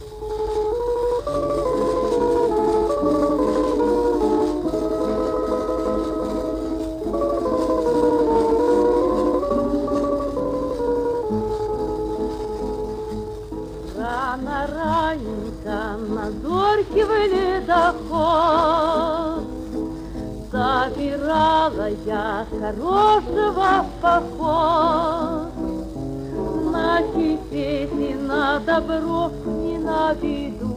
Рано раненько на зорьке в ледоход забирала я хорошего в поход. На чепете, на добро и на беду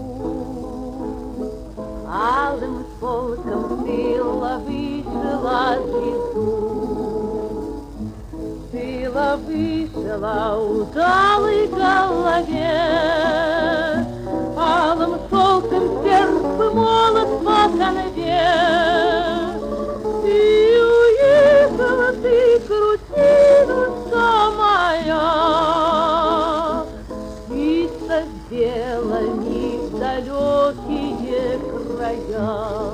алым шелком сыла вышила звезду. Сыла вышила удалой голове, алым шелком сердце молот по конве. И уехала ты, крутинушка моя, и совела не в далекие края.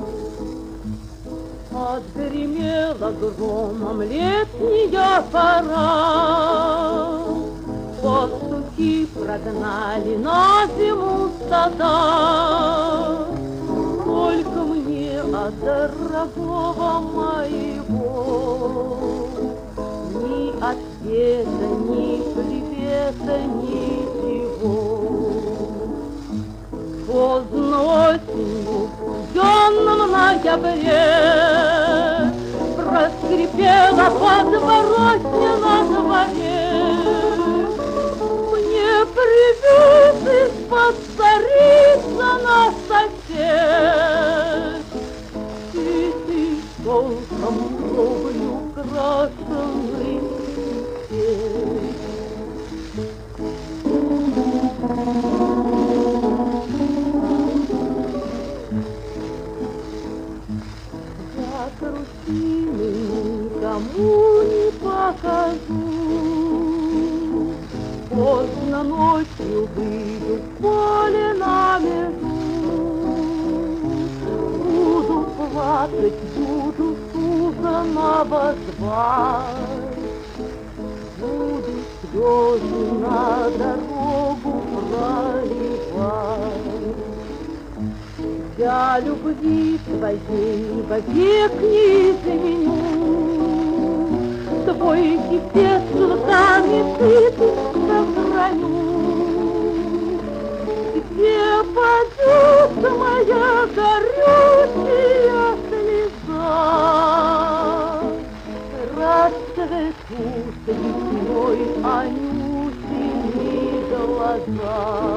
Отгремела громом летняя пора, пастухи прогнали на зиму стада. Только мне от дорогого моего ни ответа, ни привета, ничего. Поздно осенью, в темном ноябре, проскрипела подворотня на дворе. Мне привез из-под царица на сосед, и ты толком кровью крашеный цвет. Я трусины никому не покажу, поздно ночью выйду в поле на межу. Буду плакать, буду суженого звать, буду слезы на дорогу проливать. Я любви твоей вовек не изменю, твой кипец руками ты сохраню. Где падет моя горючая слеза, расцветут весной Анютины глаза.